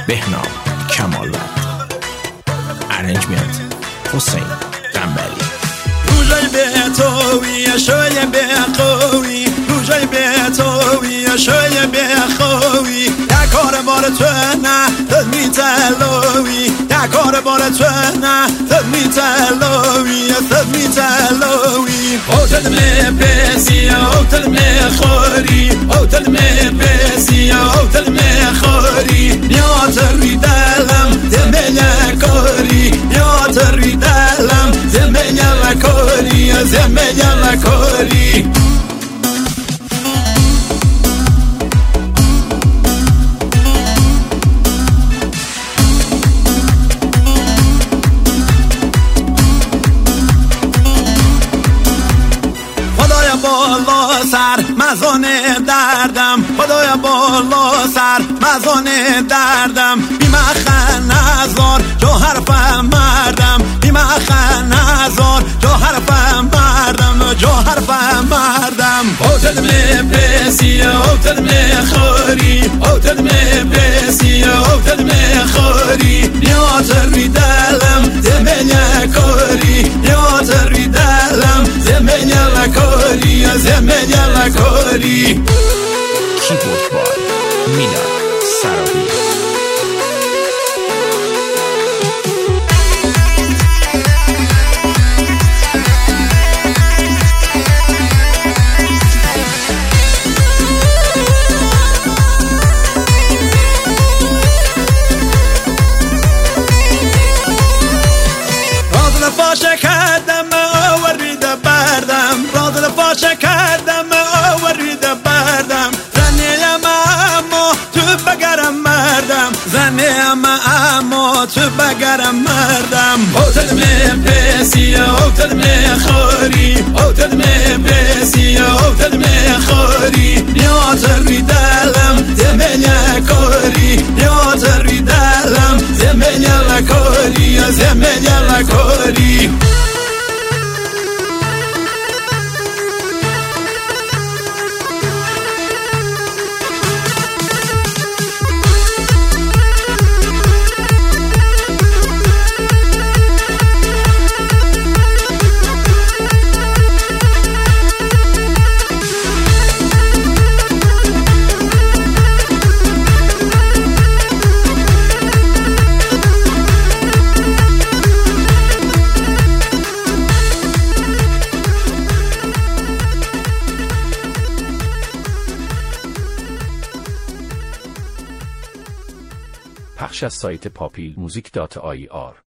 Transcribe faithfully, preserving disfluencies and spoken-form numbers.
بهنام کمالوند، ارنجمنت حسین قنبری. روزای به توی شوی به قوی، روزای به توی شوی به قوی، در کار بار تو نه تو میتلوی، در کار بار تو نه تو میتلوی، تو میتلوی. هتل می بسی هتل می خوری، هتل می بسی هتل می خوری، نیات روی دلم زمین کاری، نیات روی دلم زمین کاری، زمین کاری. بالا سر مزان دردم، خدایا بالا سر مزان دردم، بی مخن نزار جو حرفم مردم، بی مخن نزار جو حرفم مردم، جو حرفم مردم. هتل می بسی هتل می خوری، هتل می بسی هتل می خوری، نیات روی دلم زمین کاری، نیات روی دلم زمین کاری، زمین کاری. کیبورد بای میلاد سراهی. فاشه کردم آوری ده بردم، رازل فاشه کردم آوری ده بردم، زنیم اما تو بگرم مردم، زنیم اما تو بگرم مردم. هتل می بسی هتل می خوری، هتل می بسی هتل می خوری، نیات روی دلم زمین کاری، نیات روی دلم زمین کاری، زمین کاری. پخش از سایت پاپیل موزیک دات آی آر